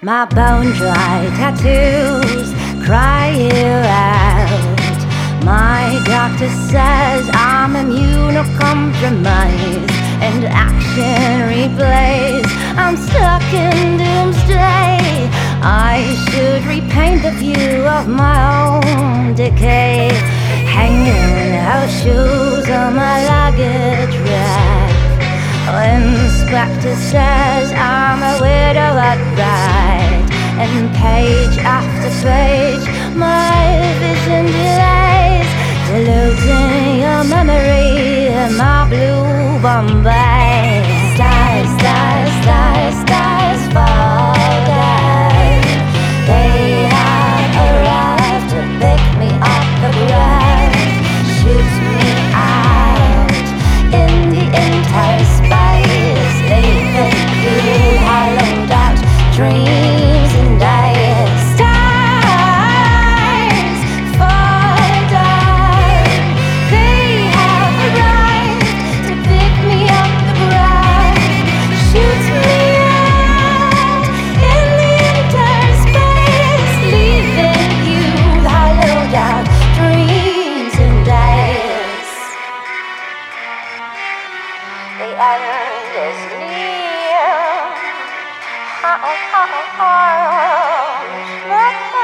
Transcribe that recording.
My bone dry tattoos cry you out. My doctor says I'm immunocompromised and action replays. I'm stuck in doomsday. I should repaint the view of my own decay. Hanging out shoes on my luggage rack. Inspector says I'm a widow at right, and page after page my vision delays, diluting your memory in my blue Bombay. Stars, stars, stars, stars fall down. They have arrived to pick me off the ground, shoot me out in the entire space. They think you hollowed out dreams and days. Stars fall down. They have arrived to pick me up the ground, shoot me out in the entire space, leaving you hollowed out dreams and days. The end is near.